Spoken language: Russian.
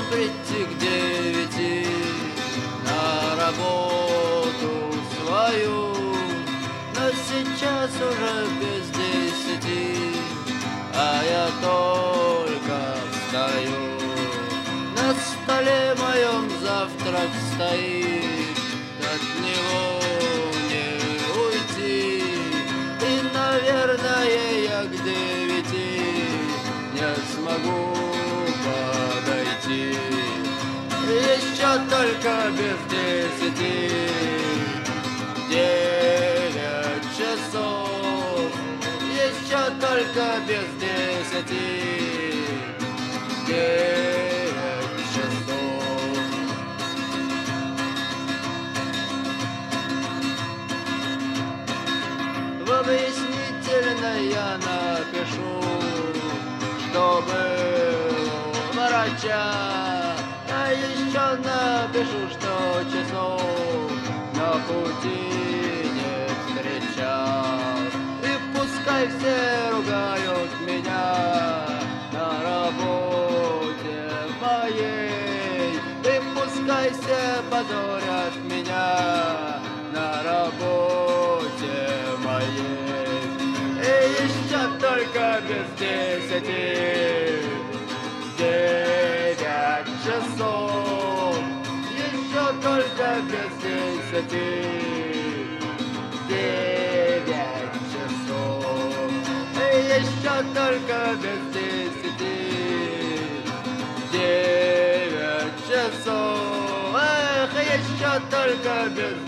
прийти к 9 на работу свою, но сейчас уже без 10, а я только встаю. На столе моем завтрак стоит, от него не уйти, и, наверное, я к 9 не смогу подойти. Еще только без 10, 9 часов, еще только без 10, 9 часов. В объяснительной я напишу, что был у врача, а еще напишу, что часов на пути не встречал. И пускай все ругают меня на работе моей, и пускай все позорят меня на работе моей. И еще только без 10, 9 часов, еще только без 10, 9 часов, и еще только без 10, 9 часов, эх, еще только без